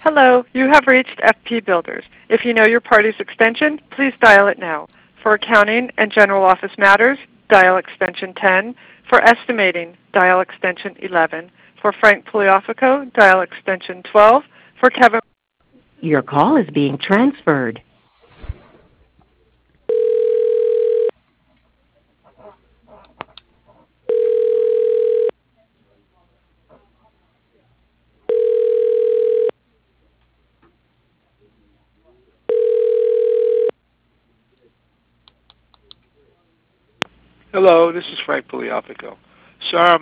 Hello, you have reached FP Builders. If you know your party's extension, please dial it now. For accounting and general office matters, dial extension 10. For estimating, dial extension 11. For Frank Pugliafico, dial extension 12. For Kevin... Your call is being transferred. Hello, this is Frank Pugliafico. Sir,